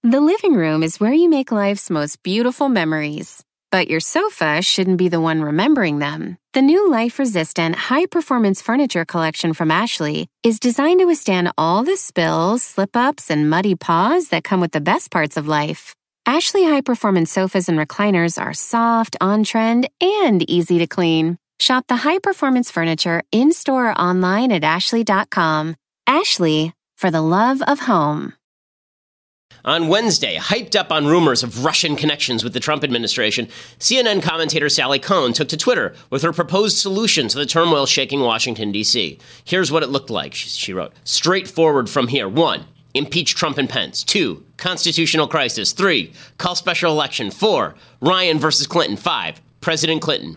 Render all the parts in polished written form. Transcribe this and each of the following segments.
The living room is where you make life's most beautiful memories. But your sofa shouldn't be the one remembering them. The new life-resistant, high-performance furniture collection from Ashley is designed to withstand all the spills, slip-ups, and muddy paws that come with the best parts of life. Ashley high-performance sofas and recliners are soft, on-trend, and easy to clean. Shop the high-performance furniture in-store or online at ashley.com. Ashley, for the love of home. On Wednesday, hyped up on rumors of Russian connections with the Trump administration, CNN commentator Sally Kohn took to Twitter with her proposed solution to the turmoil shaking Washington, D.C. Here's what it looked like, she wrote. Straightforward from here. 1. Impeach Trump and Pence. 2. Constitutional crisis. 3. Call special election. 4. Ryan versus Clinton. 5. President Clinton.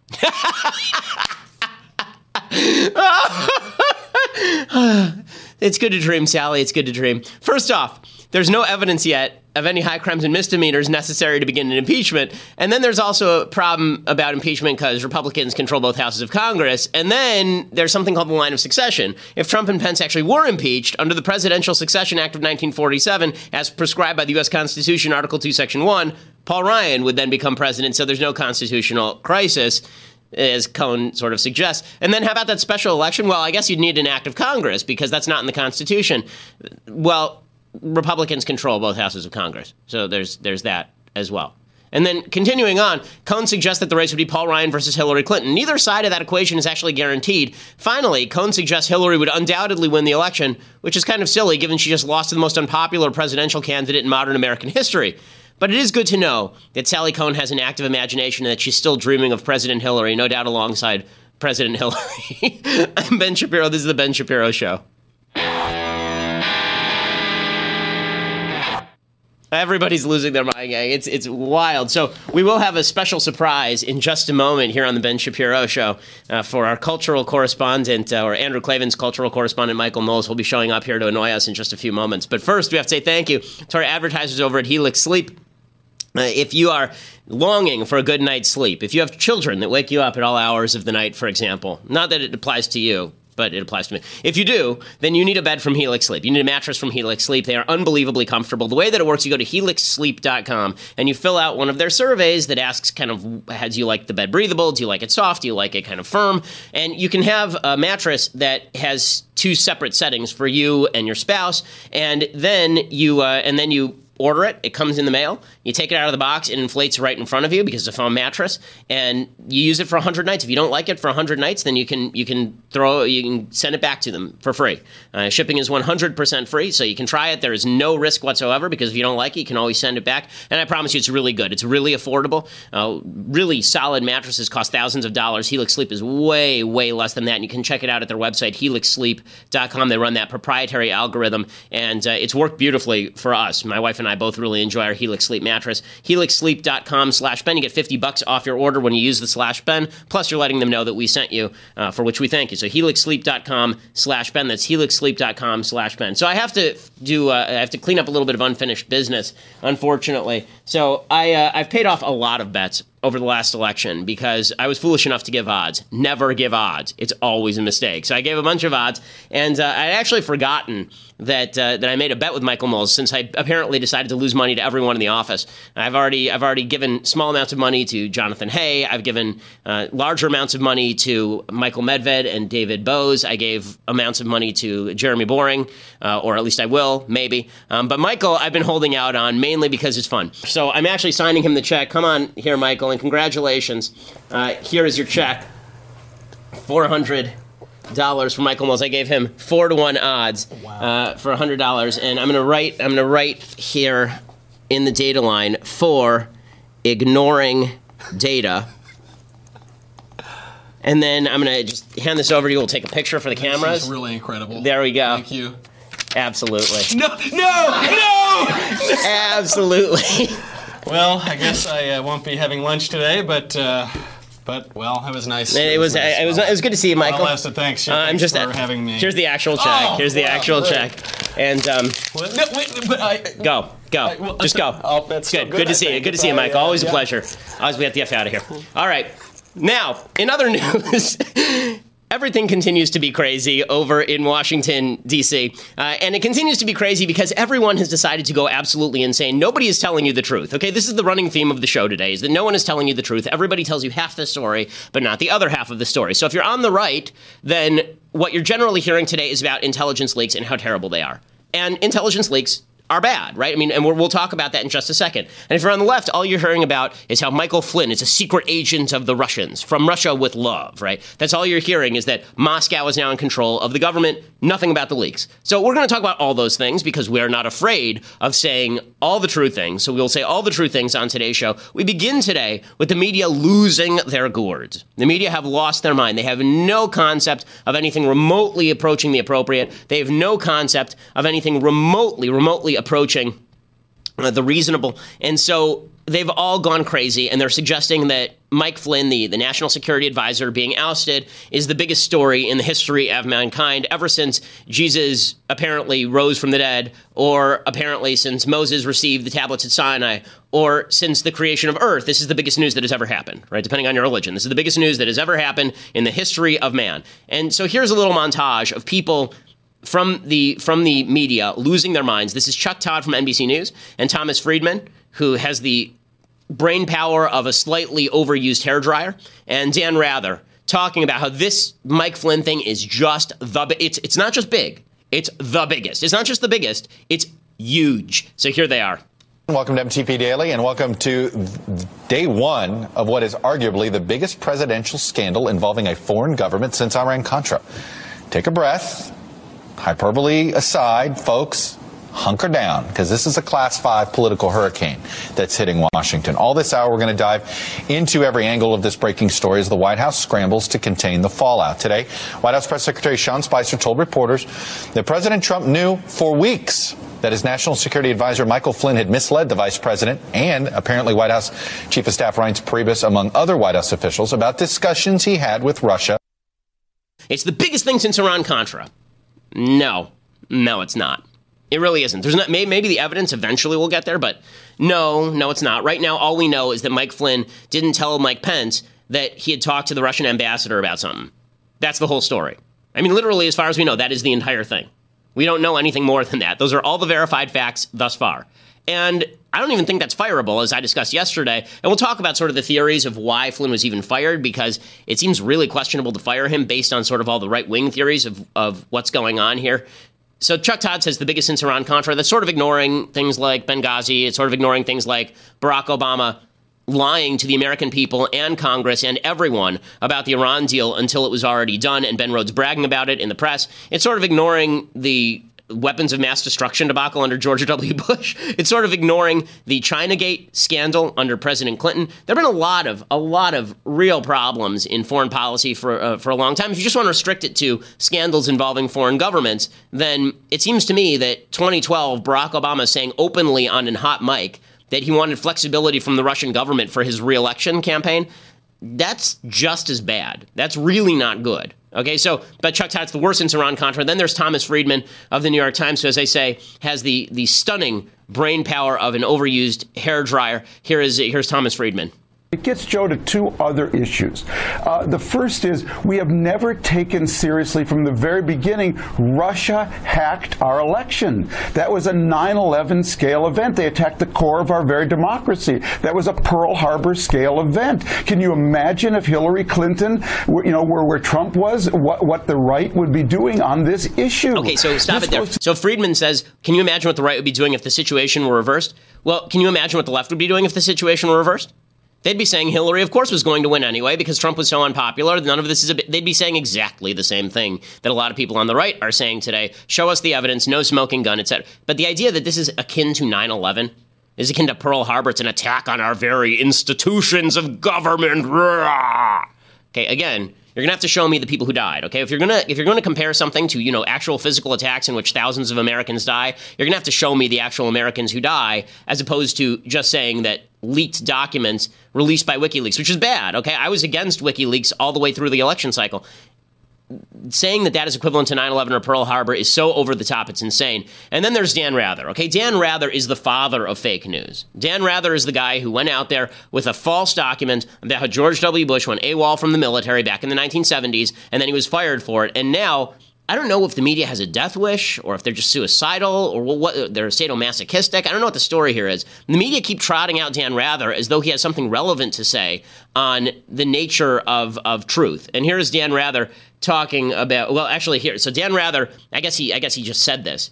It's good to dream, Sally. It's good to dream. First off, there's no evidence yet of any high crimes and misdemeanors necessary to begin an impeachment. And then there's also a problem about impeachment because Republicans control both houses of Congress. And then there's something called the line of succession. If Trump and Pence actually were impeached under the Presidential Succession Act of 1947, as prescribed by the U.S. Constitution, Article 2, Section 1, Paul Ryan would then become president. So there's no constitutional crisis, as Cohn sort of suggests. And then how about that special election? Well, I guess you'd need an act of Congress because that's not in the Constitution. Well, Republicans control both houses of Congress. So there's that as well. And then continuing on, Cohn suggests that the race would be Paul Ryan versus Hillary Clinton. Neither side of that equation is actually guaranteed. Finally, Cohn suggests Hillary would undoubtedly win the election, which is kind of silly given she just lost to the most unpopular presidential candidate in modern American history. But it is good to know that Sally Kohn has an active imagination and that she's still dreaming of President Hillary, no doubt alongside President Hillary. I'm Ben Shapiro. This is The Ben Shapiro Show. Everybody's losing their mind, gang. It's wild. So we will have a special surprise in just a moment here on the Ben Shapiro Show for our cultural correspondent, or Andrew Klavan's cultural correspondent, Michael Knowles, will be showing up here to annoy us in just a few moments. But first, we have to say thank you to our advertisers over at Helix Sleep. If you are longing for a good night's sleep, if you have children that wake you up at all hours of the night, for example, not that it applies to you, but it applies to me. If you do, then you need a bed from Helix Sleep. You need a mattress from Helix Sleep. They are unbelievably comfortable. The way that it works, you go to helixsleep.com and you fill out one of their surveys that asks kind of, do you like the bed breathable? Do you like it soft? Do you like it kind of firm? And you can have a mattress that has 2 separate settings for you and your spouse. And then you order it. It comes in the mail. You take it out of the box. It inflates right in front of you because it's a foam mattress, and you use it for 100 nights. If you don't like it for 100 nights, then you can send it back to them for free. Shipping is 100% free, so you can try it. There is no risk whatsoever because if you don't like it, you can always send it back. And I promise you, it's really good. It's really affordable. Really solid mattresses cost thousands of dollars. Helix Sleep is way, way less than that. And you can check it out at their website, helixsleep.com. They run that proprietary algorithm, and it's worked beautifully for us. My wife and I both really enjoy our Helix Sleep mattress. helixsleep.com/Ben. You get $50 off your order when you use the /Ben. Plus, you're letting them know that we sent you, for which we thank you. So helixsleep.com/Ben. That's helixsleep.com/Ben. So I have to clean up a little bit of unfinished business, unfortunately. So I've paid off a lot of bets over the last election because I was foolish enough to give odds. Never give odds. It's always a mistake. So I gave a bunch of odds, and I'd actually forgotten that I made a bet with Michael Knowles since I apparently decided to lose money to everyone in the office. I've already given small amounts of money to Jonathan Hay. I've given larger amounts of money to Michael Medved and David Bose. I gave amounts of money to Jeremy Boring, or at least I will, maybe. But Michael, I've been holding out on mainly because it's fun. So I'm actually signing him the check. Come on here, Michael, and congratulations. Here is your check. $400 for Michael Knowles. I gave him 4-to-1 odds for $100, and I'm gonna write here in the data line for ignoring data. And then I'm going to just hand this over to you. We'll take a picture for the cameras. This is really incredible. There we go. Thank you. Absolutely. No! Absolutely. Well, I guess I won't be having lunch today, but well, it was nice. It was good to see you, Michael. Well, thanks for having me. Here's the actual check. Here's the actual check. And no, wait, but I go. Just go. Oh, that's good. So good to see you. Good to see you, Michael. Always a pleasure. Always we have to get out of here. All right. Now, in other news, Everything continues to be crazy over in Washington, D.C., and it continues to be crazy because everyone has decided to go absolutely insane. Nobody is telling you the truth, okay? This is the running theme of the show today, is that no one is telling you the truth. Everybody tells you half the story, but not the other half of the story. So if you're on the right, then what you're generally hearing today is about intelligence leaks and how terrible they are. And intelligence leaks are bad, right? I mean, and we'll talk about that in just a second. And if you're on the left, all you're hearing about is how Michael Flynn is a secret agent of the Russians, from Russia with love, right? That's all you're hearing, is that Moscow is now in control of the government, nothing about the leaks. So we're going to talk about all those things because we're not afraid of saying all the true things. So we'll say all the true things on today's show. We begin today with the media losing their gourds. The media have lost their mind. They have no concept of anything remotely approaching the appropriate. They have no concept of anything remotely approaching the reasonable. And so they've all gone crazy, and they're suggesting that Mike Flynn, the national security advisor being ousted, is the biggest story in the history of mankind ever since Jesus apparently rose from the dead, or apparently since Moses received the tablets at Sinai, or since the creation of Earth. This is the biggest news that has ever happened, right? Depending on your religion. This is the biggest news that has ever happened in the history of man. And so here's a little montage of people from the media losing their minds. This is Chuck Todd from NBC News and Thomas Friedman, who has the brain power of a slightly overused hairdryer, and Dan Rather talking about how this Mike Flynn thing is just it's not just big, it's the biggest. It's not just the biggest, it's huge. So here they are. Welcome to MTP Daily, and welcome to day one of what is arguably the biggest presidential scandal involving a foreign government since Iran-Contra. Take a breath. Hyperbole aside, folks, hunker down, because this is a Class 5 political hurricane that's hitting Washington. All this hour, we're going to dive into every angle of this breaking story as the White House scrambles to contain the fallout. Today, White House Press Secretary Sean Spicer told reporters that President Trump knew for weeks that his national security advisor Michael Flynn had misled the vice president and apparently White House Chief of Staff Reince Priebus, among other White House officials, about discussions he had with Russia. It's the biggest thing since Iran-Contra. No, it's not. It really isn't. There's not. Maybe the evidence eventually will get there, but no, it's not. Right now, all we know is that Mike Flynn didn't tell Mike Pence that he had talked to the Russian ambassador about something. That's the whole story. I mean, literally, as far as we know, that is the entire thing. We don't know anything more than that. Those are all the verified facts thus far. And I don't even think that's fireable, as I discussed yesterday. And we'll talk about sort of the theories of why Flynn was even fired, because it seems really questionable to fire him based on sort of all the right-wing theories of what's going on here. So Chuck Todd says the biggest since Iran-Contra. That's sort of ignoring things like Benghazi. It's sort of ignoring things like Barack Obama lying to the American people and Congress and everyone about the Iran deal until it was already done, and Ben Rhodes bragging about it in the press. It's sort of ignoring the weapons of mass destruction debacle under George W. Bush. It's sort of ignoring the Chinagate scandal under President Clinton. There have been a lot of real problems in foreign policy for a long time. If you just want to restrict it to scandals involving foreign governments, then it seems to me that 2012, Barack Obama saying openly on a hot mic that he wanted flexibility from the Russian government for his re-election campaign, that's just as bad. That's really not good. Okay, so, but Chuck Todd's the worst since Iran-Contra. Then there's Thomas Friedman of the New York Times, who, as I say, has the stunning brain power of an overused hairdryer. Here's Thomas Friedman. It gets Joe to two other issues. The first is we have never taken seriously from the very beginning Russia hacked our election. That was a 9/11 scale event. They attacked the core of our very democracy. That was a Pearl Harbor scale event. Can you imagine if Hillary Clinton, where Trump was, what the right would be doing on this issue? Okay, so stop it there. So Friedman says, can you imagine what the right would be doing if the situation were reversed? Well, can you imagine what the left would be doing if the situation were reversed? They'd be saying Hillary, of course, was going to win anyway because Trump was so unpopular. None of this is they'd be saying exactly the same thing that a lot of people on the right are saying today. Show us the evidence, no smoking gun, etc. But the idea that this is akin to 9/11, is akin to Pearl Harbor, it's an attack on our very institutions of government. Okay, again, you're going to have to show me the people who died, okay? If you're going to compare something to, actual physical attacks in which thousands of Americans die, you're going to have to show me the actual Americans who die, as opposed to just saying that leaked documents released by WikiLeaks, which is bad, okay? I was against WikiLeaks all the way through the election cycle. saying that is equivalent to 9/11 or Pearl Harbor is so over the top, it's insane. And then there's Dan Rather. Okay, Dan Rather is the father of fake news. Dan Rather is the guy who went out there with a false document about how George W. Bush went AWOL from the military back in the 1970s, and then he was fired for it. And now, I don't know if the media has a death wish or if they're just suicidal or what they're sadomasochistic. I don't know what the story here is. The media keep trotting out Dan Rather as though he has something relevant to say on the nature of truth. And here's Dan Rather talking about, well, actually here. So Dan Rather, I guess he just said this.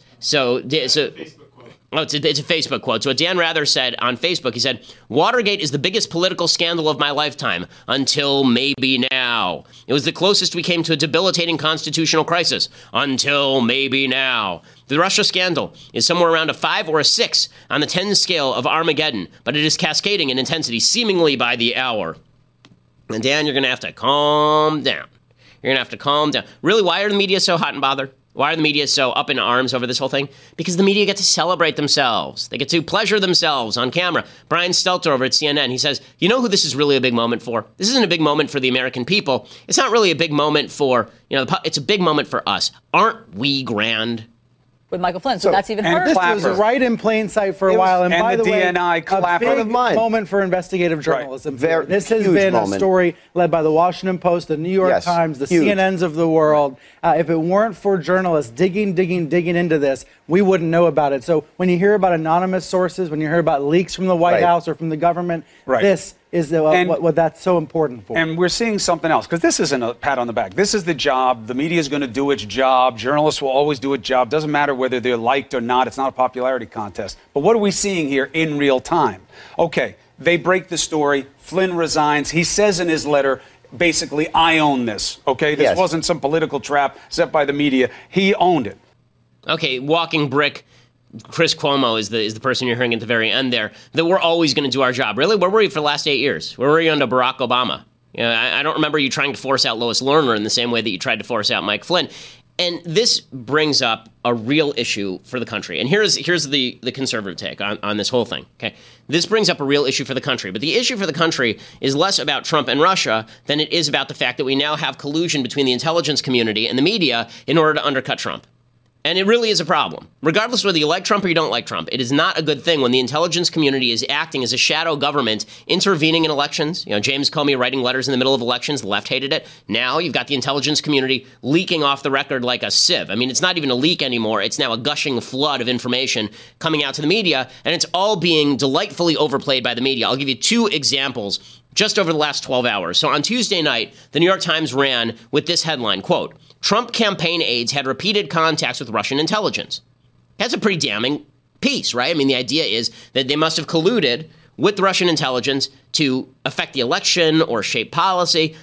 It's a Facebook quote. So what Dan Rather said on Facebook, he said, "Watergate is the biggest political scandal of my lifetime until maybe now. It was the closest we came to a debilitating constitutional crisis until maybe now. The Russia scandal is somewhere around a 5 or a 6 on the 10 scale of Armageddon, but it is cascading in intensity seemingly by the hour." And Dan, you're going to have to calm down. You're going to have to calm down. Really, why are the media so hot and bothered? Why are the media so up in arms over this whole thing? Because the media get to celebrate themselves. They get to pleasure themselves on camera. Brian Stelter over at CNN, he says, you know who this is really a big moment for? This isn't a big moment for the American people. It's not really a big moment for, it's a big moment for us. Aren't we grand? With Michael Flynn, so that's even harder. This was right in plain sight for a while, and by the way, DNI a big moment for investigative journalism. Right. This has been a story led by the Washington Post, the New York Times, the CNNs of the world. If it weren't for journalists digging into this, we wouldn't know about it. So when you hear about anonymous sources, when you hear about leaks from the White House or from the government, this is what that's so important for. And we're seeing something else, because this isn't a pat on the back. This is the job. The media is going to do its job. Journalists will always do its job. Doesn't matter whether they're liked or not. It's not a popularity contest. But what are we seeing here in real time? Okay, they break the story. Flynn resigns. He says in his letter, basically, I own this. Okay, this wasn't some political trap set by the media. He owned it. Okay, walking brick. Chris Cuomo is the person you're hearing at the very end there, that we're always going to do our job. Really? Where were you for the last 8 years? Where were you under Barack Obama? I don't remember you trying to force out Lois Lerner in the same way that you tried to force out Mike Flynn. And this brings up a real issue for the country. And here's the conservative take on this whole thing. Okay, this brings up a real issue for the country. But the issue for the country is less about Trump and Russia than it is about the fact that we now have collusion between the intelligence community and the media in order to undercut Trump. And it really is a problem. Regardless whether you like Trump or you don't like Trump, it is not a good thing when the intelligence community is acting as a shadow government, intervening in elections. James Comey writing letters in the middle of elections. The left hated it. Now you've got the intelligence community leaking off the record like a sieve. I mean, it's not even a leak anymore. It's now a gushing flood of information coming out to the media, and it's all being delightfully overplayed by the media. I'll give you 2 examples just over the last 12 hours. So on Tuesday night, the New York Times ran with this headline, quote, "Trump campaign aides had repeated contacts with Russian intelligence." That's a pretty damning piece, right? I mean, the idea is that they must have colluded with Russian intelligence to affect the election or shape policy.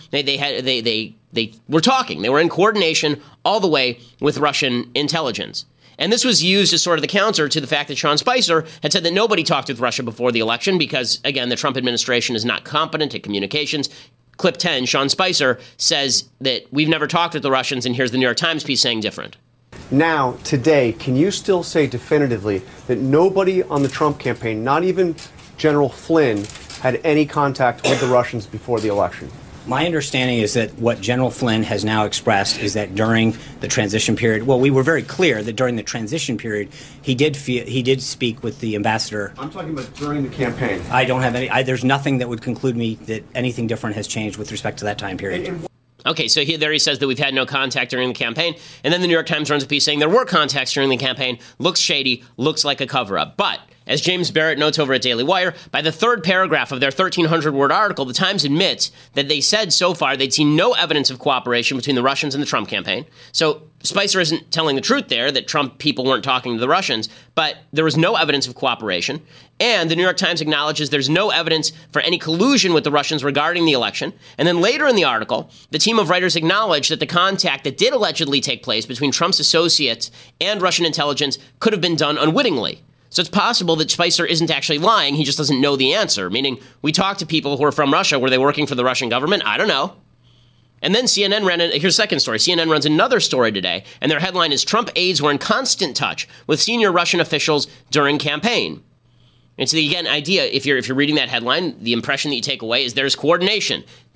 They were talking. They were in coordination all the way with Russian intelligence. And this was used as sort of the counter to the fact that Sean Spicer had said that nobody talked with Russia before the election because, again, the Trump administration is not competent at communications. Clip 10, Sean Spicer says that we've never talked with the Russians, and here's the New York Times piece saying different. Now, today, can you still say definitively that nobody on the Trump campaign, not even General Flynn, had any contact with the Russians before the election? My understanding is that what General Flynn has now expressed is that during the transition period, well, we were very clear that during the transition period, he did speak with the ambassador. I'm talking about during the campaign. I don't have any. There's nothing that would conclude me that anything different has changed with respect to that time period. Okay, so he says that we've had no contact during the campaign, and then the New York Times runs a piece saying there were contacts during the campaign, looks shady, looks like a cover-up. But as James Barrett notes over at Daily Wire, by the 3rd paragraph of their 1,300-word article, the Times admits that they said so far they'd seen no evidence of cooperation between the Russians and the Trump campaign. So Spicer isn't telling the truth there, that Trump people weren't talking to the Russians, but there was no evidence of cooperation. And the New York Times acknowledges there's no evidence for any collusion with the Russians regarding the election. And then later in the article, the team of writers acknowledged that the contact that did allegedly take place between Trump's associates and Russian intelligence could have been done unwittingly. So it's possible that Spicer isn't actually lying, he just doesn't know the answer, meaning we talked to people who are from Russia. Were they working for the Russian government? I don't know. And then CNN here's a second story. CNN runs another story today, and their headline is Trump aides were in constant touch with senior Russian officials during campaign. And so the, again, idea, if you're reading that headline, the impression that you take away is there's coordination.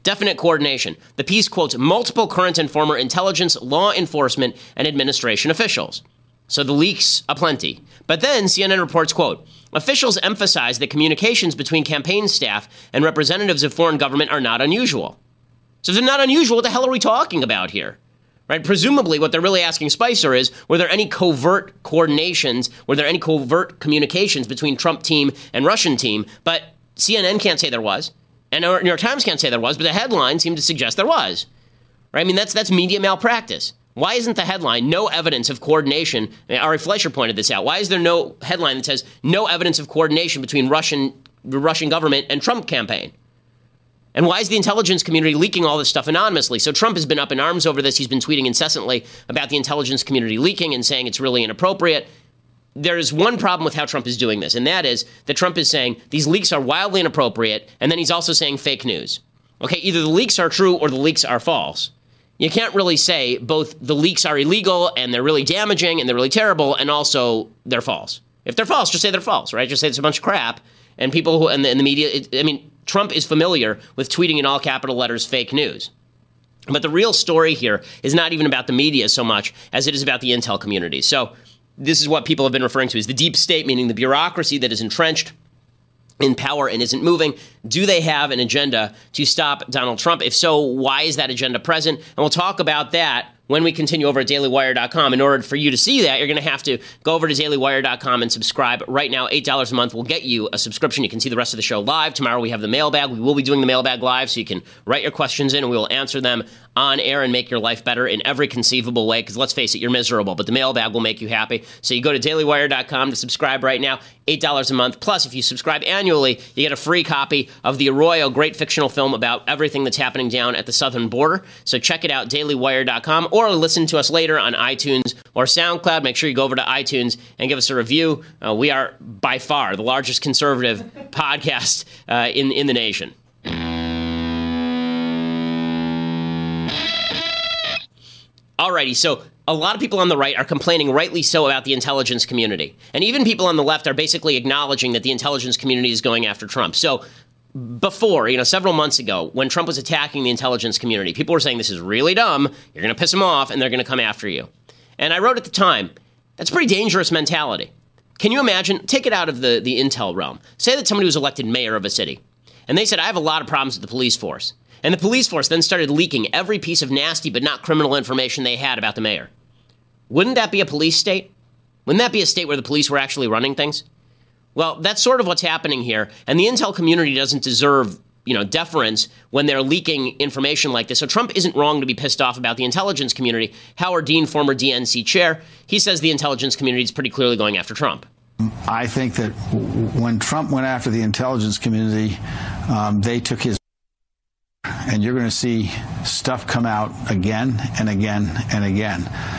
Definite coordination. The piece quotes multiple current and former intelligence, law enforcement, and administration officials. So the leaks aplenty. But then CNN reports, quote, officials emphasize that communications between campaign staff and representatives of foreign government are not unusual. So if they're not unusual, what the hell are we talking about here? Right? Presumably what they're really asking Spicer is, were there any covert coordinations, were there any covert communications between Trump team and Russian team? But CNN can't say there was, and New York Times can't say there was, but the headline seemed to suggest there was. Right? I mean, that's media malpractice. Why isn't the headline no evidence of coordination? Ari Fleischer pointed this out. Why is there no headline that says no evidence of coordination between the Russian government and Trump campaign? And why is the intelligence community leaking all this stuff anonymously? So Trump has been up in arms over this. He's been tweeting incessantly about the intelligence community leaking and saying it's really inappropriate. There is one problem with how Trump is doing this, and that is that Trump is saying these leaks are wildly inappropriate, and then he's also saying fake news. Okay, either the leaks are true or the leaks are false. You can't really say both the leaks are illegal and they're really damaging and they're really terrible and also they're false. If they're false, just say they're false, right? Just say it's a bunch of crap. And people who, and the media, Trump is familiar with tweeting in all capital letters fake news. But the real story here is not even about the media so much as it is about the intel community. So this is what people have been referring to as the deep state, meaning the bureaucracy that is entrenched in power and isn't moving. Do they have an agenda to stop Donald Trump? If so, why is that agenda present? And we'll talk about that when we continue over at dailywire.com. In order for you to see that, you're going to have to go over to dailywire.com and subscribe right now. $8 a month will get you a subscription. You can see the rest of the show live. Tomorrow we have the mailbag. We will be doing the mailbag live, so you can write your questions in and we will answer them on air and make your life better in every conceivable way, because let's face it, you're miserable, but the mailbag will make you happy. So you go to dailywire.com to subscribe right now, $8 a month. Plus, if you subscribe annually, you get a free copy of The Arroyo, great fictional film about everything that's happening down at the southern border. So check it out, dailywire.com, or listen to us later on iTunes or SoundCloud. Make sure you go over to iTunes and give us a review. We are by far the largest conservative podcast in the nation. Alrighty, so a lot of people on the right are complaining, rightly so, about the intelligence community. And even people on the left are basically acknowledging that the intelligence community is going after Trump. So before, several months ago, when Trump was attacking the intelligence community, people were saying this is really dumb, you're going to piss them off, and they're going to come after you. And I wrote at the time, that's a pretty dangerous mentality. Can you imagine, take it out of the intel realm. Say that somebody was elected mayor of a city, and they said, I have a lot of problems with the police force. And the police force then started leaking every piece of nasty but not criminal information they had about the mayor. Wouldn't that be a police state? Wouldn't that be a state where the police were actually running things? Well, that's sort of what's happening here. And the intel community doesn't deserve, deference when they're leaking information like this. So Trump isn't wrong to be pissed off about the intelligence community. Howard Dean, former DNC chair, he says the intelligence community is pretty clearly going after Trump. I think that when Trump went after the intelligence community, they took his... And you're going to see stuff come out again and again and again.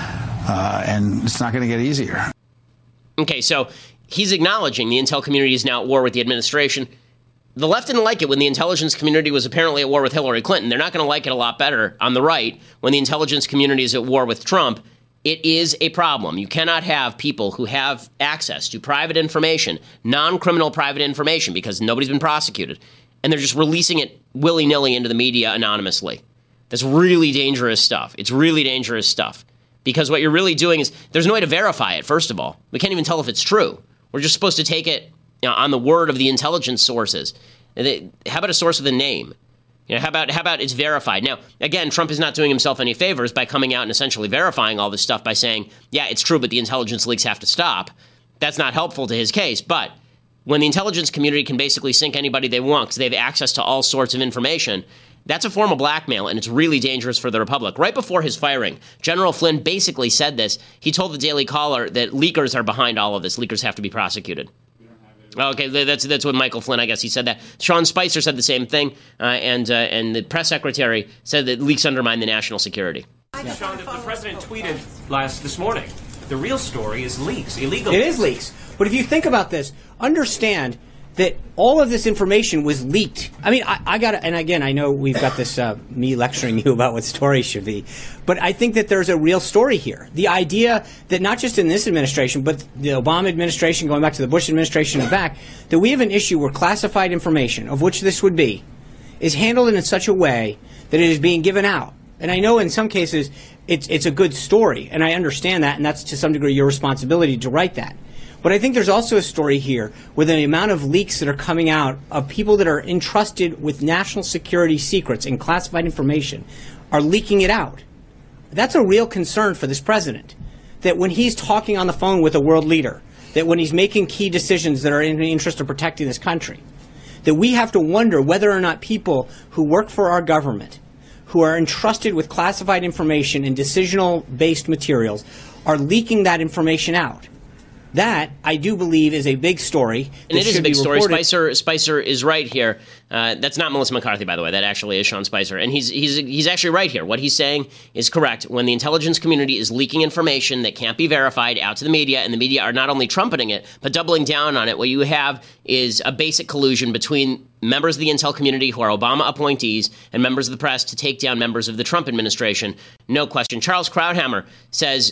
And it's not going to get easier. Okay, so he's acknowledging the intel community is now at war with the administration. The left didn't like it when the intelligence community was apparently at war with Hillary Clinton. They're not going to like it a lot better on the right when the intelligence community is at war with Trump. It is a problem. You cannot have people who have access to private information, non-criminal private information, because nobody's been prosecuted, and they're just releasing it willy-nilly into the media anonymously. That's really dangerous stuff. It's really dangerous stuff. Because what you're really doing is, there's no way to verify it, first of all. We can't even tell if it's true. We're just supposed to take it on the word of the intelligence sources. How about a source with a name? How about it's verified? Now, again, Trump is not doing himself any favors by coming out and essentially verifying all this stuff by saying, yeah, it's true, but the intelligence leaks have to stop. That's not helpful to his case. But when the intelligence community can basically sink anybody they want because they have access to all sorts of information, that's a form of blackmail, and it's really dangerous for the Republic. Right before his firing, General Flynn basically said this. He told the Daily Caller that leakers are behind all of this. Leakers have to be prosecuted. Okay, that's what Michael Flynn, I guess he said that. Sean Spicer said the same thing, and the press secretary said that leaks undermine the national security. Sean, the president tweeted this morning, the real story is leaks, illegal leaks. It is leaks. But if you think about this, understand that all of this information was leaked. I mean, I got to, and again, I know we've got this, me lecturing you about what stories should be, but I think that there's a real story here. The idea that not just in this administration, but the Obama administration, going back to the Bush administration and back, that we have an issue where classified information, of which this would be, is handled in such a way that it is being given out. And I know in some cases it's a good story, and I understand that, and that's to some degree your responsibility to write that. But I think there's also a story here with the amount of leaks that are coming out of people that are entrusted with national security secrets and classified information are leaking it out. That's a real concern for this president, that when he's talking on the phone with a world leader, that when he's making key decisions that are in the interest of protecting this country, that we have to wonder whether or not people who work for our government, who are entrusted with classified information and decisional-based materials, are leaking that information out. That, I do believe, is a big story. And it is a big story. Spicer is right here. That's not Melissa McCarthy, by the way. That actually is Sean Spicer. And he's actually right here. What he's saying is correct. When the intelligence community is leaking information that can't be verified out to the media, and the media are not only trumpeting it, but doubling down on it, what you have is a basic collusion between members of the intel community who are Obama appointees and members of the press to take down members of the Trump administration. No question. Charles Krauthammer says,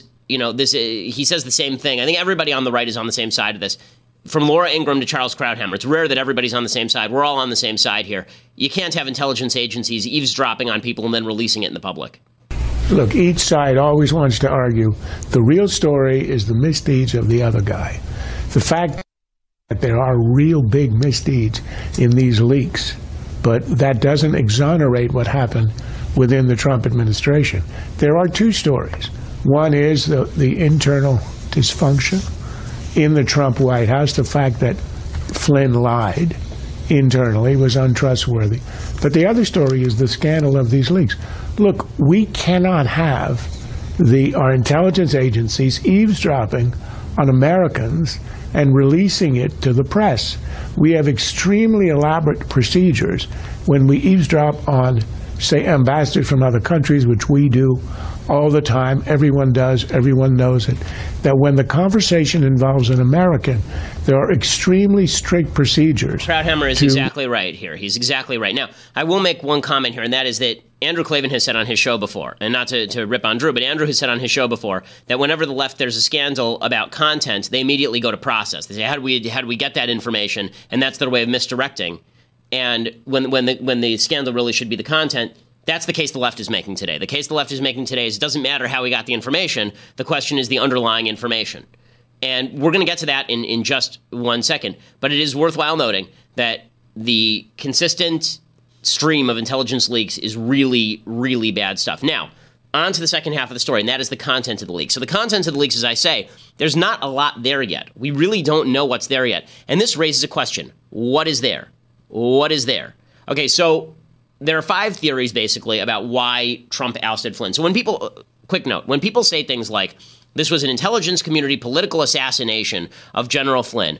he says the same thing. I think everybody on the right is on the same side of this. From Laura Ingraham to Charles Krauthammer, it's rare that everybody's on the same side. We're all on the same side here. You can't have intelligence agencies eavesdropping on people and then releasing it in the public. Look, each side always wants to argue the real story is the misdeeds of the other guy. The fact that there are real big misdeeds in these leaks, but that doesn't exonerate what happened within the Trump administration. There are two stories. One is the internal dysfunction in the Trump White House, the fact that Flynn lied internally, was untrustworthy. But the other story is the scandal of these leaks. Look, we cannot have our intelligence agencies eavesdropping on Americans and releasing it to the press. We have extremely elaborate procedures when we eavesdrop on, say, ambassadors from other countries, which we do all the time. Everyone does. Everyone knows it. That when the conversation involves an American, there are extremely strict procedures. Krauthammer is exactly right here. He's exactly right. Now, I will make one comment here, and that is that Andrew Klavan has said on his show before, and not to rip on Drew, but Andrew has said on his show before that whenever the left there's a scandal about content, they immediately go to process. They say, how do we get that information? And that's their way of misdirecting. And when the scandal really should be the content, that's the case the left is making today. The case the left is making today is it doesn't matter how we got the information. The question is the underlying information. And we're going to get to that in just 1 second. But it is worthwhile noting that the consistent stream of intelligence leaks is really, really bad stuff. Now, on to the second half of the story, and that is the content of the leaks. So the content of the leaks, as I say, there's not a lot there yet. We really don't know what's there yet. And this raises a question. What is there? What is there? Okay, so there are 5 theories, basically, about why Trump ousted Flynn. So quick note, when people say things like, this was an intelligence community political assassination of General Flynn,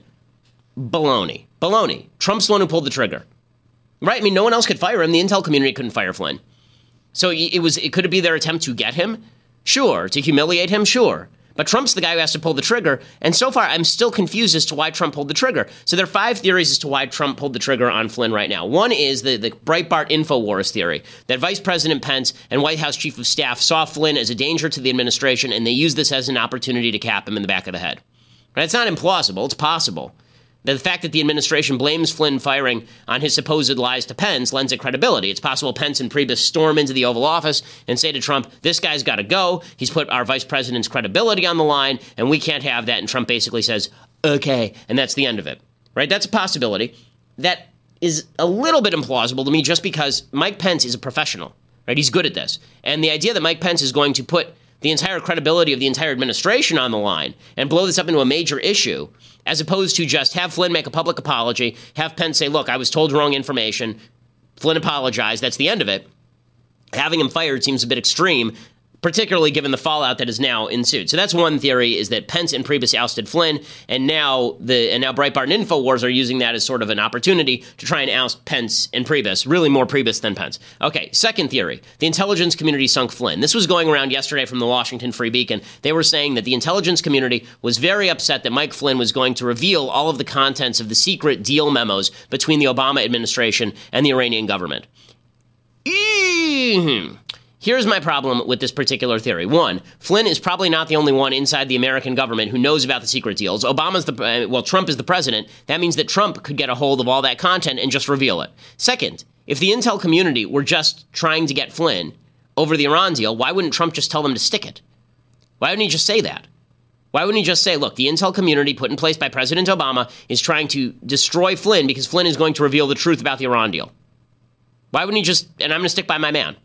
baloney. Baloney. Trump's the one who pulled the trigger. Right? I mean, no one else could fire him. The intel community couldn't fire Flynn. So could it be their attempt to get him? Sure. To humiliate him? Sure. But Trump's the guy who has to pull the trigger. And so far, I'm still confused as to why Trump pulled the trigger. So there are 5 theories as to why Trump pulled the trigger on Flynn right now. One is the Breitbart InfoWars theory, that Vice President Pence and White House Chief of Staff saw Flynn as a danger to the administration, and they used this as an opportunity to cap him in the back of the head. Right? It's not implausible. It's possible. The fact that the administration blames Flynn firing on his supposed lies to Pence lends it credibility. It's possible Pence and Priebus storm into the Oval Office and say to Trump, this guy's got to go. He's put our vice president's credibility on the line, and we can't have that. And Trump basically says, okay, and that's the end of it. Right? That's a possibility. That is a little bit implausible to me just because Mike Pence is a professional. Right? He's good at this. And the idea that Mike Pence is going to put the entire credibility of the entire administration on the line and blow this up into a major issue, as opposed to just have Flynn make a public apology, have Pence say, look, I was told wrong information, Flynn apologized, that's the end of it. Having him fired seems a bit extreme, particularly given the fallout that has now ensued. So that's one theory, is that Pence and Priebus ousted Flynn, and now Breitbart and InfoWars are using that as sort of an opportunity to try and oust Pence and Priebus, really more Priebus than Pence. Okay, second theory, the intelligence community sunk Flynn. This was going around yesterday from the Washington Free Beacon. They were saying that the intelligence community was very upset that Mike Flynn was going to reveal all of the contents of the secret deal memos between the Obama administration and the Iranian government. Here's my problem with this particular theory. 1, Flynn is probably not the only one inside the American government who knows about the secret deals. Trump is the president. That means that Trump could get a hold of all that content and just reveal it. Second, If the intel community were just trying to get Flynn over the Iran deal, why wouldn't Trump just tell them to stick it? Why wouldn't he just say that? Why wouldn't he just say, look, the intel community put in place by President Obama is trying to destroy Flynn because Flynn is going to reveal the truth about the Iran deal? Why wouldn't he just, and I'm going to stick by my man?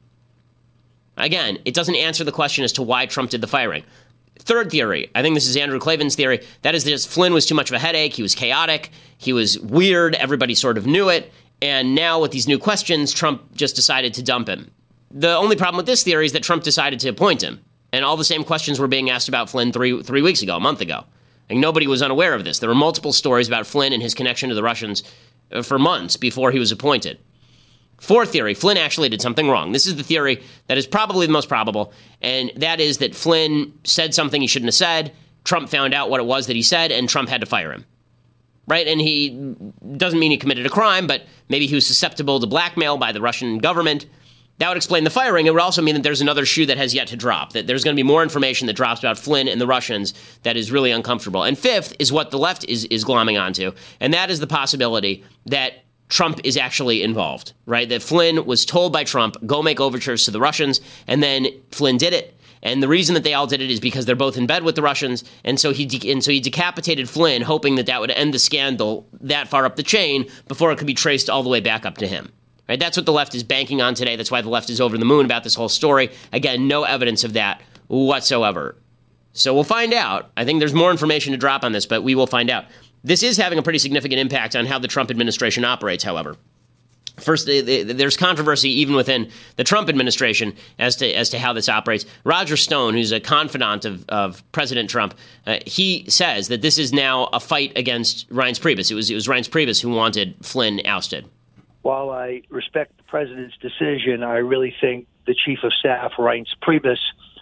Again, it doesn't answer the question as to why Trump did the firing. Third theory, I think this is Andrew Klavan's theory, that is that Flynn was too much of a headache, he was chaotic, he was weird, everybody sort of knew it, and now with these new questions, Trump just decided to dump him. The only problem with this theory is that Trump decided to appoint him, and all the same questions were being asked about Flynn three weeks ago, a month ago. And nobody was unaware of this. There were multiple stories about Flynn and his connection to the Russians for months before he was appointed. Fourth theory, Flynn actually did something wrong. This is the theory that is probably the most probable, and that is that Flynn said something he shouldn't have said, Trump found out what it was that he said, and Trump had to fire him. Right? And he doesn't mean he committed a crime, but maybe he was susceptible to blackmail by the Russian government. That would explain the firing. It would also mean that there's another shoe that has yet to drop, that there's going to be more information that drops about Flynn and the Russians that is really uncomfortable. And fifth is what the left is glomming onto, and that is the possibility that Trump is actually involved, right? That Flynn was told by Trump, go make overtures to the Russians, and then Flynn did it. And the reason that they all did it is because they're both in bed with the Russians, and so he decapitated Flynn, hoping that that would end the scandal that far up the chain before it could be traced all the way back up to him. Right? That's what the left is banking on today. That's why the left is over the moon about this whole story. Again, no evidence of that whatsoever. So we'll find out. I think there's more information to drop on this, but we will find out. This is having a pretty significant impact on how the Trump administration operates, however. First, there's controversy even within the Trump administration as to how this operates. Roger Stone, who's a confidant of President Trump, he says that this is now a fight against Reince Priebus. It was Reince Priebus who wanted Flynn ousted. While I respect the president's decision, I really think the chief of staff, Reince Priebus,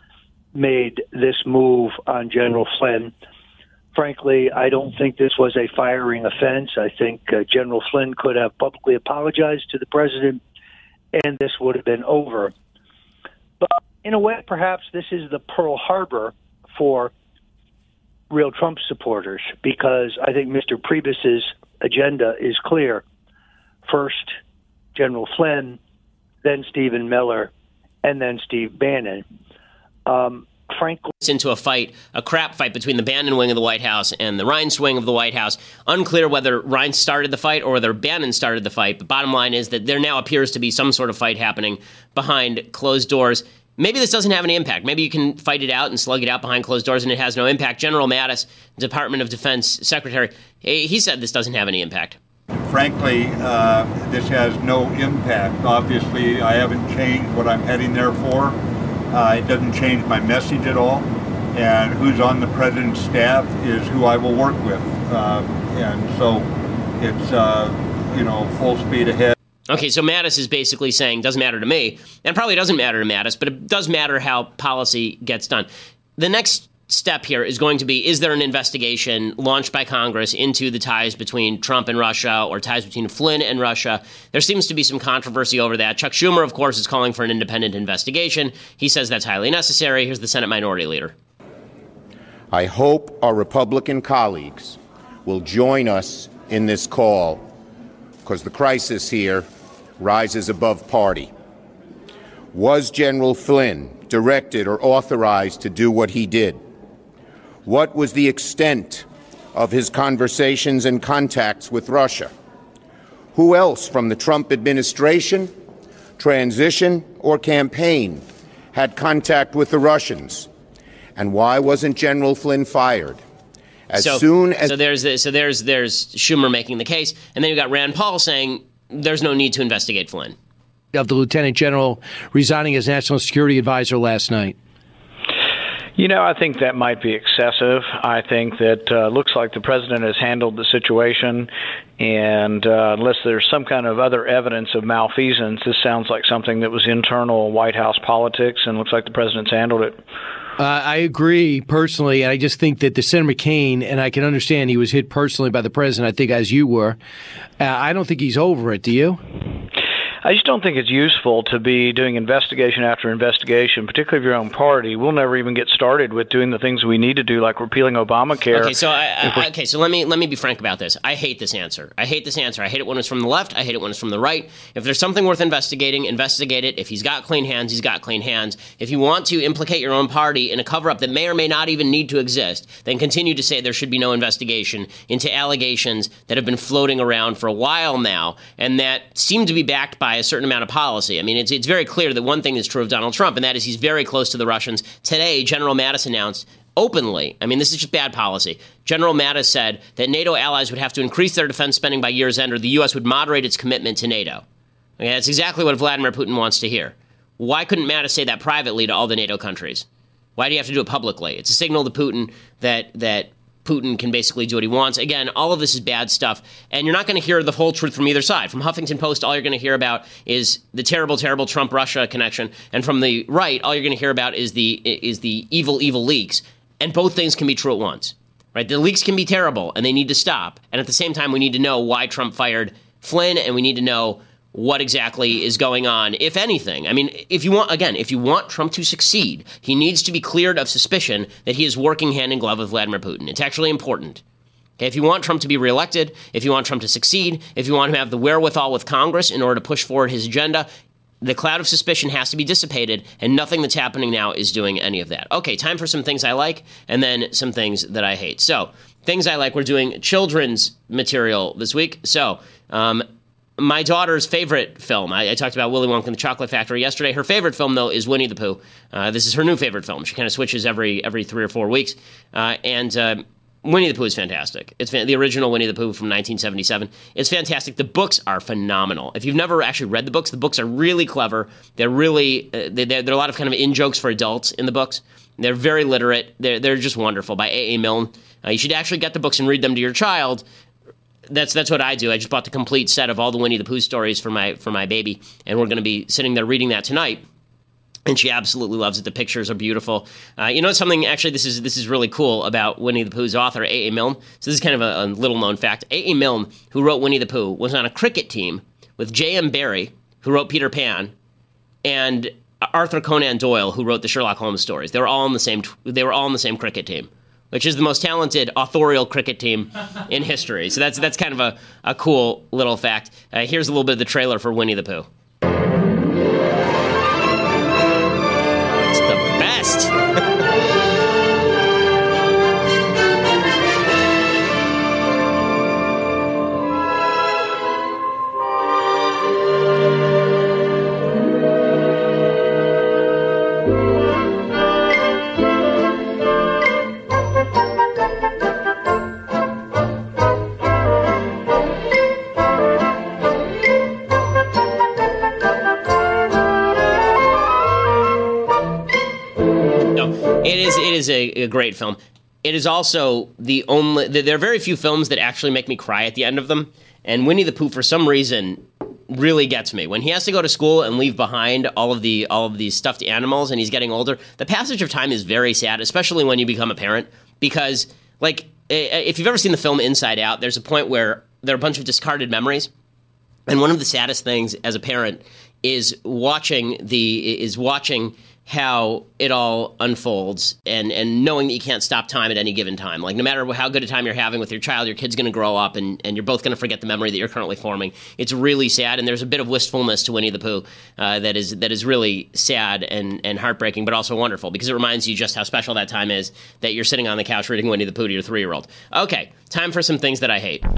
made this move on General Flynn. Frankly, I don't think this was a firing offense. I think General Flynn could have publicly apologized to the president, and this would have been over. But in a way, perhaps this is the Pearl Harbor for real Trump supporters, because I think Mr. Priebus's agenda is clear. First, General Flynn, then Stephen Miller, and then Steve Bannon. Frankly, into a crap fight between the Bannon wing of the White House and the Reince wing of the White House. Unclear whether Reince started the fight or whether Bannon started the fight. But bottom line is that there now appears to be some sort of fight happening behind closed doors. Maybe this doesn't have any impact. Maybe you can fight it out and slug it out behind closed doors and it has no impact. General Mattis, Department of Defense Secretary, he said this doesn't have any impact. Frankly, this has no impact. Obviously, I haven't changed what I'm heading there for. It doesn't change my message at all. And who's on the president's staff is who I will work with. And so it's, full speed ahead. Okay, so Mattis is basically saying, doesn't matter to me, and probably doesn't matter to Mattis, but it does matter how policy gets done. The next step here is going to be, is there an investigation launched by Congress into the ties between Trump and Russia or ties between Flynn and Russia? There seems to be some controversy over that. Chuck Schumer, of course, is calling for an independent investigation. He says that's highly necessary. Here's the Senate Minority Leader. I hope our Republican colleagues will join us in this call, because the crisis here rises above party. Was General Flynn directed or authorized to do what he did? What was the extent of his conversations and contacts with Russia? Who else from the Trump administration, transition, or campaign had contact with the Russians? And why wasn't General Flynn fired? So there's Schumer making the case, and then you've got Rand Paul saying there's no need to investigate Flynn. Of the Lieutenant General resigning as National Security Advisor last night. I think that might be excessive. I think that looks like the president has handled the situation, and unless there's some kind of other evidence of malfeasance, this sounds like something that was internal White House politics, and looks like the president's handled it. I agree personally, and I just think that the Senator McCain, and I can understand he was hit personally by the president, I think, as you were. I don't think he's over it, do you? I just don't think it's useful to be doing investigation after investigation, particularly of your own party. We'll never even get started with doing the things we need to do, like repealing Obamacare. Okay, so let me be frank about this. I hate this answer. I hate it when it's from the left. I hate it when it's from the right. If there's something worth investigating, investigate it. If he's got clean hands, he's got clean hands. If you want to implicate your own party in a cover-up that may or may not even need to exist, then continue to say there should be no investigation into allegations that have been floating around for a while now and that seem to be backed by a certain amount of policy. I mean, it's very clear that one thing is true of Donald Trump, and that is he's very close to the Russians. Today, General Mattis announced openly, I mean, this is just bad policy. General Mattis said that NATO allies would have to increase their defense spending by year's end or the U.S. would moderate its commitment to NATO. Okay, that's exactly what Vladimir Putin wants to hear. Why couldn't Mattis say that privately to all the NATO countries? Why do you have to do it publicly? It's a signal to Putin that Putin can basically do what he wants. Again, all of this is bad stuff, and you're not going to hear the whole truth from either side. From Huffington Post, all you're going to hear about is the terrible, terrible Trump-Russia connection, and from the right, all you're going to hear about is the evil, evil leaks, and both things can be true at once. Right? The leaks can be terrible, and they need to stop, and at the same time, we need to know why Trump fired Flynn, and we need to know what exactly is going on, if anything. I mean, if you want Trump to succeed, he needs to be cleared of suspicion that he is working hand in glove with Vladimir Putin. It's actually important. Okay, if you want Trump to be reelected, if you want Trump to succeed, if you want him to have the wherewithal with Congress in order to push forward his agenda, the cloud of suspicion has to be dissipated, and nothing that's happening now is doing any of that. Okay, time for some things I like, and then some things that I hate. So, things I like, we're doing children's material this week. So, my daughter's favorite film, I talked about Willy Wonka and the Chocolate Factory yesterday. Her favorite film, though, is Winnie the Pooh. This is her new favorite film. She kind of switches every 3 or 4 weeks. And Winnie the Pooh is fantastic. It's the original Winnie the Pooh from 1977. It's fantastic. The books are phenomenal. If you've never actually read the books are really clever. They're really, there are a lot of kind of in-jokes for adults in the books. They're very literate. They're just wonderful, by A.A. Milne. You should actually get the books and read them to your child. That's what I do. I just bought the complete set of all the Winnie the Pooh stories for my baby, and we're going to be sitting there reading that tonight. And she absolutely loves it. The pictures are beautiful. You know something? Actually, this is really cool about Winnie the Pooh's author, A.A. Milne. So this is kind of a little-known fact. A.A. Milne, who wrote Winnie the Pooh, was on a cricket team with J.M. Barrie, who wrote Peter Pan, and Arthur Conan Doyle, who wrote the Sherlock Holmes stories. They were all on the same cricket team, which is the most talented authorial cricket team in history. So that's kind of a cool little fact. Here's a little bit of the trailer for Winnie the Pooh. It's the best. It is a great film. It is also there are very few films that actually make me cry at the end of them. And Winnie the Pooh, for some reason, really gets me. When he has to go to school and leave behind all of these stuffed animals and he's getting older, the passage of time is very sad, especially when you become a parent. Because, like, if you've ever seen the film Inside Out, there's a point where there are a bunch of discarded memories. And one of the saddest things as a parent is watching how it all unfolds and knowing that you can't stop time at any given time. Like, no matter how good a time you're having with your child, your kid's going to grow up and you're both going to forget the memory that you're currently forming. It's really sad, and there's a bit of wistfulness to Winnie the Pooh that is really sad and heartbreaking, but also wonderful, because it reminds you just how special that time is that you're sitting on the couch reading Winnie the Pooh to your 3-year-old. Okay, time for some things that I hate.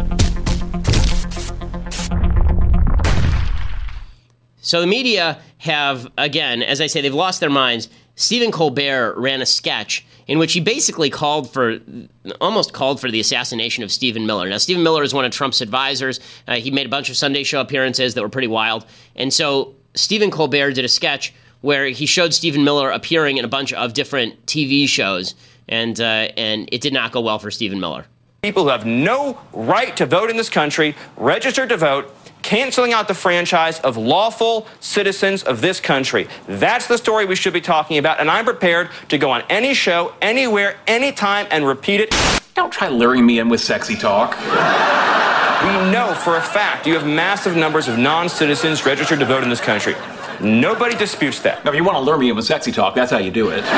So the media have, again, as I say, they've lost their minds. Stephen Colbert ran a sketch in which he basically almost called for the assassination of Stephen Miller. Now, Stephen Miller is one of Trump's advisors. He made a bunch of Sunday show appearances that were pretty wild. And so Stephen Colbert did a sketch where he showed Stephen Miller appearing in a bunch of different TV shows, and it did not go well for Stephen Miller. People who have no right to vote in this country, registered to vote, canceling out the franchise of lawful citizens of this country. That's the story we should be talking about, and I'm prepared to go on any show, anywhere, anytime, and repeat it. Don't try luring me in with sexy talk. We know for a fact you have massive numbers of non-citizens registered to vote in this country. Nobody disputes that. Now, if you want to lure me with sexy talk, that's how you do it.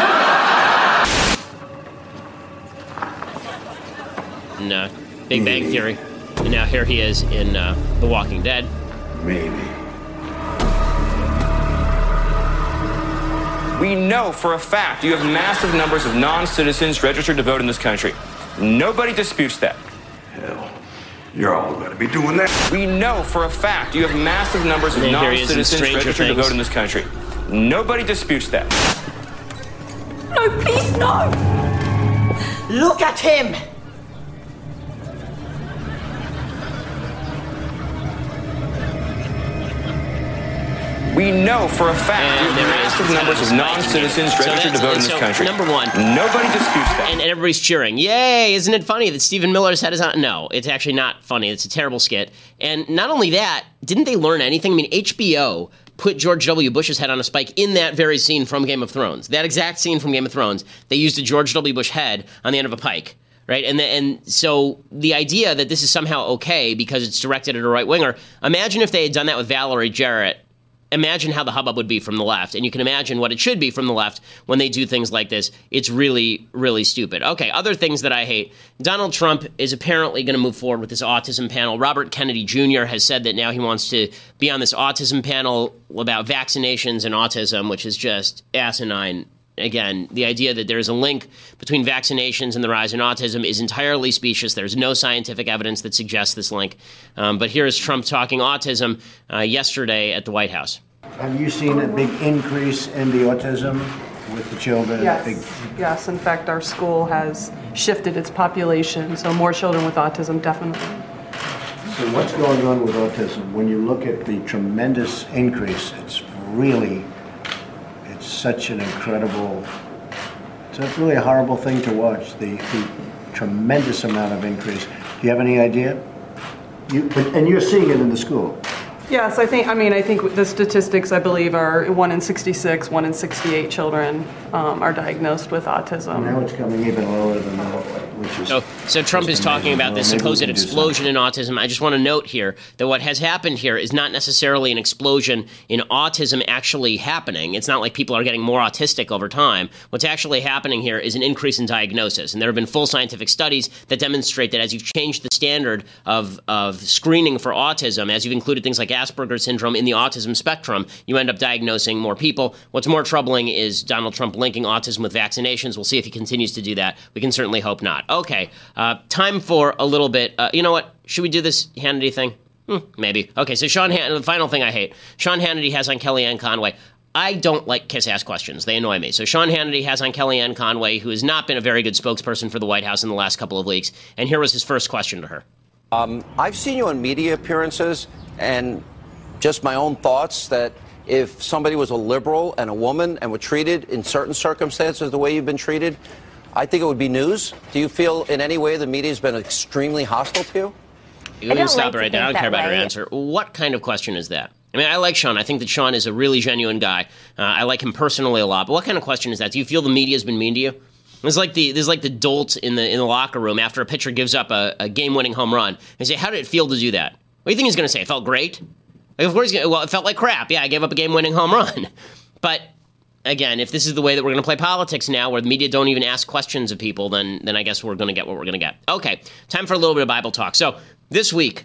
In Big Bang Theory. And now here he is in The Walking Dead. Maybe. We know for a fact you have massive numbers of non-citizens registered to vote in this country. Nobody disputes that. Hell, you're all going to be doing that. We know for a fact you have massive numbers of non-citizens registered to vote in this country. Nobody disputes that. No, please, no! Look at him! We know for a fact you have massive numbers of non-citizens registered to vote in this country. Number one. Nobody disputes that. And everybody's cheering. Yay! Isn't it funny that Stephen Miller's head is on? No, it's actually not funny. It's a terrible skit. And not only that, didn't they learn anything? I mean, HBO put George W. Bush's head on a spike in that very scene from Game of Thrones. That exact scene from Game of Thrones. They used a George W. Bush head on the end of a pike. Right? And so the idea that this is somehow okay because it's directed at a right-winger, imagine if they had done that with Valerie Jarrett. Imagine how the hubbub would be from the left. And you can imagine what it should be from the left when they do things like this. It's really, really stupid. Okay, other things that I hate. Donald Trump is apparently going to move forward with this autism panel. Robert Kennedy Jr. has said that now he wants to be on this autism panel about vaccinations and autism, which is just asinine. Again, the idea that there's a link between vaccinations and the rise in autism is entirely specious. There's no scientific evidence that suggests this link. But here is Trump talking autism yesterday at the White House. Have you seen a big increase in the autism with the children? Yes. In fact, our school has shifted its population, so more children with autism, definitely. So what's going on with autism? When you look at the tremendous increase, it's such an incredible, it's really a horrible thing to watch, the tremendous amount of increase. Do you have any idea? And you're seeing it in the school. Yes, I think the statistics, I believe, are 1 in 66, 1 in 68 children are diagnosed with autism. Now it's coming even lower than that, which is... So Trump is talking about this supposed explosion in autism. I just want to note here that what has happened here is not necessarily an explosion in autism actually happening. It's not like people are getting more autistic over time. What's actually happening here is an increase in diagnosis. And there have been full scientific studies that demonstrate that as you've changed the standard of screening for autism, as you've included things like Asperger's syndrome in the autism spectrum, you end up diagnosing more people. What's more troubling is Donald Trump linking autism with vaccinations. We'll see if he continues to do that. We can certainly hope not. Okay, time for a little bit. You know what? Should we do this Hannity thing? Maybe. Okay, so the final thing I hate. Sean Hannity has on Kellyanne Conway. I don't like kiss-ass questions. They annoy me. So Sean Hannity has on Kellyanne Conway, who has not been a very good spokesperson for the White House in the last couple of weeks. And here was his first question to her. I've seen you on media appearances, and just my own thoughts that if somebody was a liberal and a woman and were treated in certain circumstances the way you've been treated, I think it would be news. Do you feel in any way the media's been extremely hostile to you? You can stop it right there. I don't care about your answer. What kind of question is that? I mean, I like Sean. I think that Sean is a really genuine guy. I like him personally a lot. But what kind of question is that? Do you feel the media's been mean to you? There's like the dolt in the locker room after a pitcher gives up a game-winning home run. They say, "How did it feel to do that?" What do you think he's going to say? It felt great. Like, of course, it felt like crap. Yeah, I gave up a game-winning home run. But again, if this is the way that we're going to play politics now, where the media don't even ask questions of people, then I guess we're going to get what we're going to get. Okay, time for a little bit of Bible talk. So this week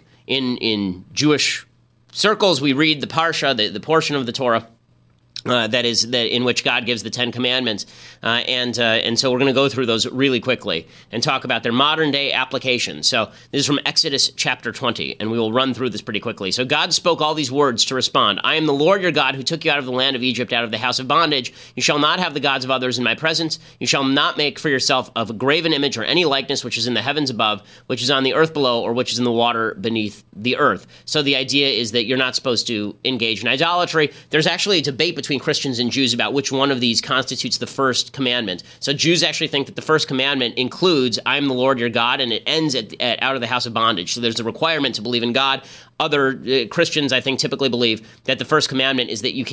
in Jewish circles, we read the Parsha, the portion of the Torah that in which God gives the Ten Commandments, and so we're going to go through those really quickly and talk about their modern day application. So this is from Exodus chapter 20, and we will run through this pretty quickly. So God spoke all these words to respond. I am the Lord your God who took you out of the land of Egypt, out of the house of bondage. You shall not have the gods of others in my presence. You shall not make for yourself of a graven image or any likeness which is in the heavens above, which is on the earth below, or which is in the water beneath the earth. So the idea is that you're not supposed to engage in idolatry. There's actually a debate between Christians and Jews about which one of these constitutes the first commandment. So Jews actually think that the first commandment includes I am the Lord your God, and it ends at out of the house of bondage. So there's a requirement to believe in God. Other Christians, I think, typically believe that the first commandment is that you can't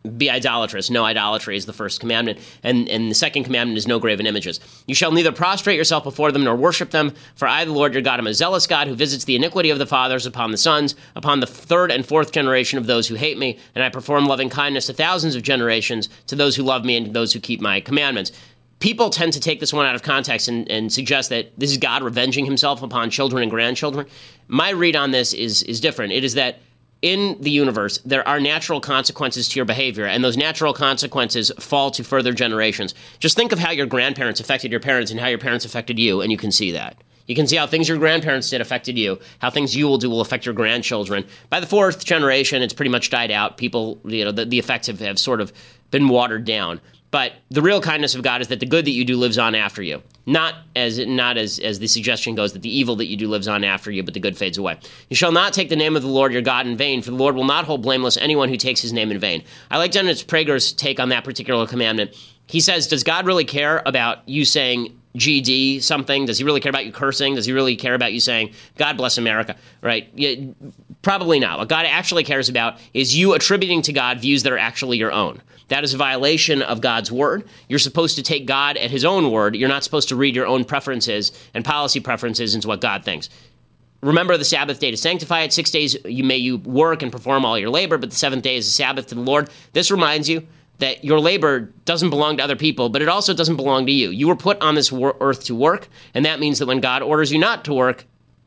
be idolatrous. No idolatry is the first commandment. And the second commandment is no graven images. You shall neither prostrate yourself before them nor worship them, for I, the Lord your God, am a zealous God who visits the iniquity of the fathers upon the sons, upon the third and fourth generation of those who hate me, and I perform loving kindness to thousands of generations to those who love me and to those who keep my commandments. People tend to take this one out of context and suggest that this is God revenging himself upon children and grandchildren. My read on this is different. It is that in the universe, there are natural consequences to your behavior, and those natural consequences fall to further generations. Just think of how your grandparents affected your parents and how your parents affected you, and you can see that. You can see how things your grandparents did affected you, how things you will do will affect your grandchildren. By the fourth generation, it's pretty much died out. People, the effects have sort of been watered down. But the real kindness of God is that the good that you do lives on after you. Not as the suggestion goes, that the evil that you do lives on after you, but the good fades away. You shall not take the name of the Lord your God in vain, for the Lord will not hold blameless anyone who takes his name in vain. I like Dennis Prager's take on that particular commandment. He says, does God really care about you saying GD something? Does he really care about you cursing? Does he really care about you saying, God bless America, right? Yeah, probably not. What God actually cares about is you attributing to God views that are actually your own. That is a violation of God's word. You're supposed to take God at his own word. You're not supposed to read your own preferences and policy preferences into what God thinks. Remember the Sabbath day to sanctify it. 6 days you work and perform all your labor, but the seventh day is a Sabbath to the Lord. This reminds you that your labor doesn't belong to other people, but it also doesn't belong to you. You were put on this earth to work, and that means that when God orders you not to work,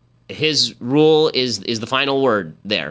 his rule is the final word there.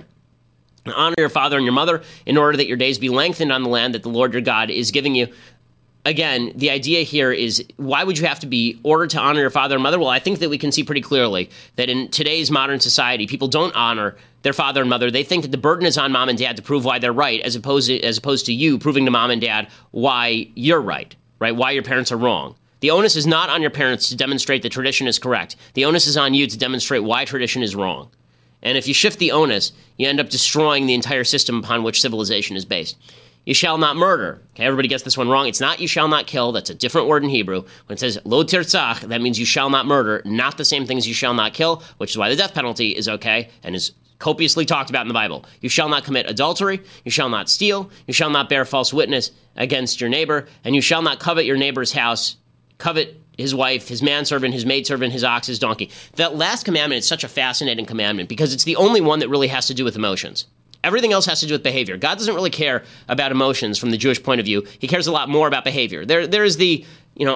Honor your father and your mother in order that your days be lengthened on the land that the Lord your God is giving you. Again, the idea here is, why would you have to be ordered to honor your father and mother? Well, I think that we can see pretty clearly that in today's modern society, people don't honor their father and mother. They think that the burden is on mom and dad to prove why they're right, as opposed to you proving to mom and dad why you're right, why your parents are wrong. The onus is not on your parents to demonstrate that tradition is correct. The onus is on you to demonstrate why tradition is wrong. And if you shift the onus, you end up destroying the entire system upon which civilization is based. You shall not murder. Okay, everybody gets this one wrong. It's not you shall not kill. That's a different word in Hebrew. When it says lo tirtzach, that means you shall not murder, not the same thing as you shall not kill, which is why the death penalty is okay and is copiously talked about in the Bible. You shall not commit adultery. You shall not steal. You shall not bear false witness against your neighbor. And you shall not covet your neighbor's house, covet his wife, his manservant, his maidservant, his ox, his donkey. That last commandment is such a fascinating commandment because it's the only one that really has to do with emotions. Everything else has to do with behavior. God doesn't really care about emotions from the Jewish point of view. He cares a lot more about behavior. There is the,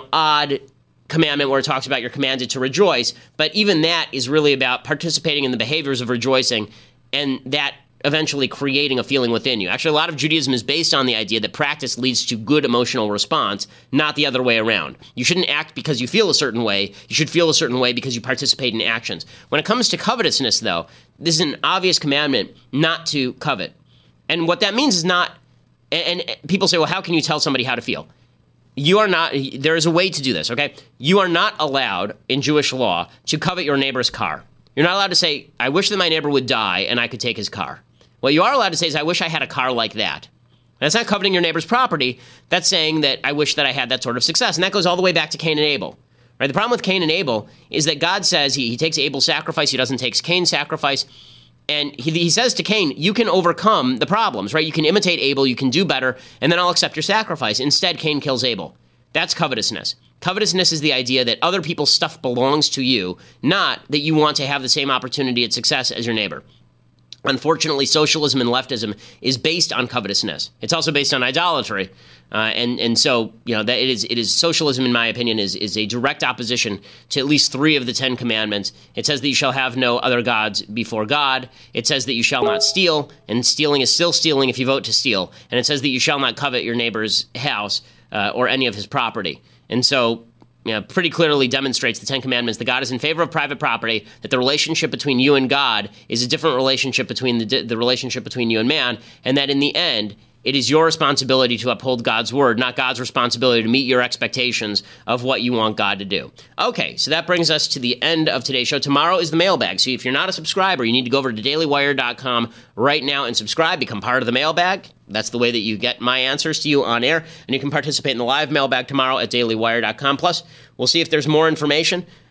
odd commandment where it talks about you're commanded to rejoice, but even that is really about participating in the behaviors of rejoicing, and that eventually creating a feeling within you. Actually, a lot of Judaism is based on the idea that practice leads to good emotional response, not the other way around. You shouldn't act because you feel a certain way. You should feel a certain way because you participate in actions. When it comes to covetousness, though, this is an obvious commandment not to covet. And what that means is not, and people say, well, how can you tell somebody how to feel? You are not, there is a way to do this, okay? You are not allowed in Jewish law to covet your neighbor's car. You're not allowed to say, I wish that my neighbor would die and I could take his car. What you are allowed to say is, I wish I had a car like that. That's not coveting your neighbor's property. That's saying that I wish that I had that sort of success. And that goes all the way back to Cain and Abel. Right? The problem with Cain and Abel is that God says he takes Abel's sacrifice, he doesn't take Cain's sacrifice. And he says to Cain, you can overcome the problems, right? You can imitate Abel, you can do better, and then I'll accept your sacrifice. Instead, Cain kills Abel. That's covetousness. Covetousness is the idea that other people's stuff belongs to you, not that you want to have the same opportunity at success as your neighbor. Unfortunately, socialism and leftism is based on covetousness. It's also based on idolatry. And so, that it is socialism, in my opinion, is a direct opposition to at least 3 of the 10 commandments. It says that you shall have no other gods before God. It says that you shall not steal, and stealing is still stealing if you vote to steal. And it says that you shall not covet your neighbor's house or any of his property. And so, pretty clearly demonstrates the 10 Commandments that God is in favor of private property, that the relationship between you and God is a different relationship between the relationship between you and man, and that in the end, it is your responsibility to uphold God's word, not God's responsibility to meet your expectations of what you want God to do. Okay, so that brings us to the end of today's show. Tomorrow is the mailbag. So if you're not a subscriber, you need to go over to dailywire.com right now and subscribe, become part of the mailbag. That's the way that you get my answers to you on air. And you can participate in the live mailbag tomorrow at dailywire.com. Plus, we'll see if there's more information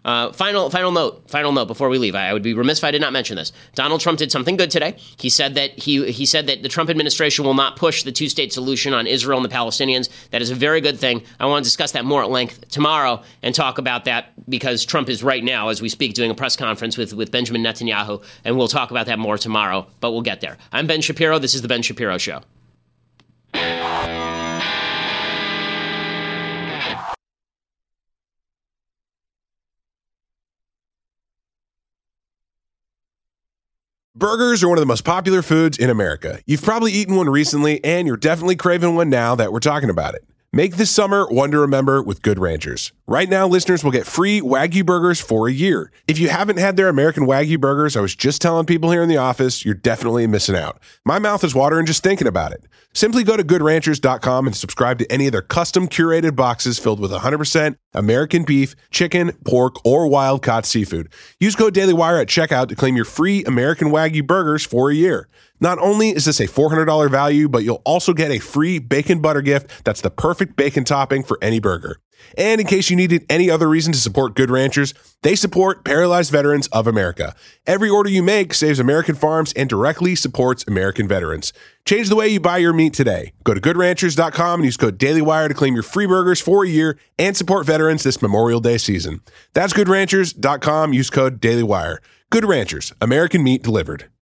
Final note before we leave. I would be remiss if I did not mention this. Donald Trump did something good today. He said that he said that the Trump administration will not push the two-state solution on Israel and the Palestinians. That is a very good thing. I want to discuss that more at length tomorrow and talk about that because Trump is right now, as we speak, doing a press conference with Benjamin Netanyahu, and we'll talk about that more tomorrow, but we'll get there. I'm Ben Shapiro. This is The Ben Shapiro Show. Burgers are one of the most popular foods in America. You've probably eaten one recently, and you're definitely craving one now that we're talking about it. Make this summer one to remember with Good Ranchers. Right now, listeners will get free Wagyu burgers for a year. If you haven't had their American Wagyu burgers, I was just telling people here in the office, you're definitely missing out. My mouth is watering just thinking about it. Simply go to goodranchers.com and subscribe to any of their custom curated boxes filled with 100% American beef, chicken, pork, or wild-caught seafood. Use code DailyWire at checkout to claim your free American Wagyu burgers for a year. Not only is this a $400 value, but you'll also get a free bacon butter gift that's the perfect bacon topping for any burger. And in case you needed any other reason to support Good Ranchers, they support Paralyzed Veterans of America. Every order you make saves American farms and directly supports American veterans. Change the way you buy your meat today. Go to goodranchers.com and use code DailyWire to claim your free burgers for a year and support veterans this Memorial Day season. That's goodranchers.com. Use code DailyWire. Good Ranchers, American meat delivered.